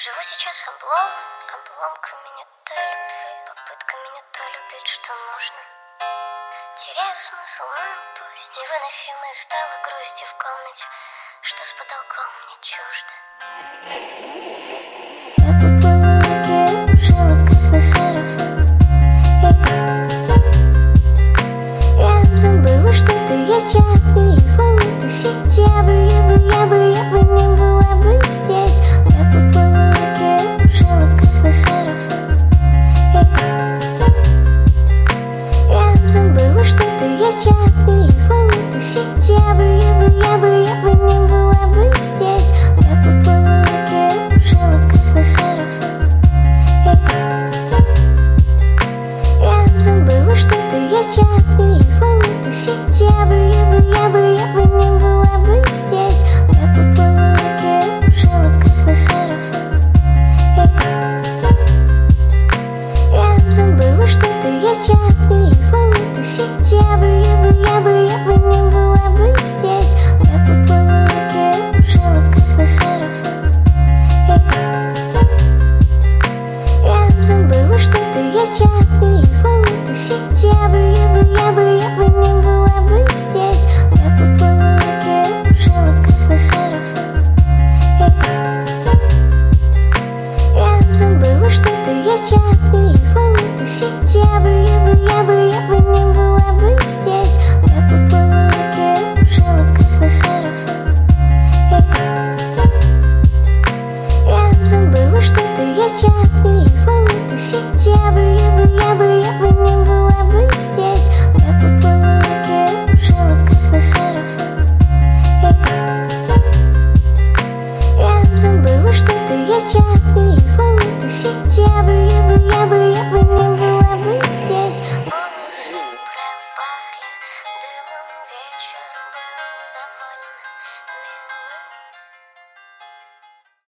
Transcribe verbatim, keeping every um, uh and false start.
Живу сейчас облом, обломками не той любви, попытками не то любить, что нужно. Теряю смысл, но пусть невыносимой стала грусти в комнате, что с потолком мне чуждо. Я поплыла в оке, жила красно-шаровым. Я забыла, что ты есть, я не лезла в эту сеть. Я бы, я бы, я бы, я бы не была бы здесь. Я поплыла в оке, жила красно-шаровым. Я забыла, что ты есть, я не лезла в эту сеть. Я бы, я бы, я бы, я бы не была бы здесь. Я поплыла в оке, жила красно-шаровым. Я забыла, что ты есть, я не лезла в эту сеть. Я бы, я бы, я бы, я бы не была бы здесь. Я поплыла в оке, жила красно-шаровым. Я забыла, что ты есть, я не лезла в эту сеть. Я бы, я бы, я бы, я бы не была бы здесь. Я поплыла в оке, жила красно-шаровым. Я забыла, что ты есть, я не лезла в эту сеть. Я бы, я бы, я бы, я бы не была бы здесь. Я поплыла в оке, жила красно-шаровым. Я забыла, что ты есть, я не лезла в эту сеть. Я бы, я бы, я бы, я бы не была бы здесь. Я поплыла в оке, жила красно-шаровым. Я забыла, что ты есть, я не лезла в эту сеть. Я бы, я бы, я бы, я бы не была бы здесь. Я поплыла в оке, жила красно-шаровым. Я забыла, что ты есть, я